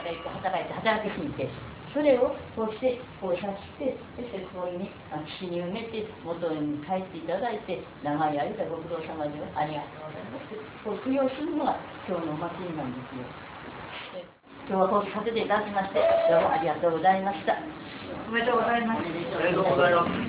働きすぎて、それをこうしてこうさして、そしてこういうに血に埋めて元に帰っていただいて、長い間ご苦労様でありがとうございます。こう供養するのが今日のお祭りなんですよ。今日はこうさせていただきまして、どうもありがとうございました。 おめでとうございます。 おめでとうございます。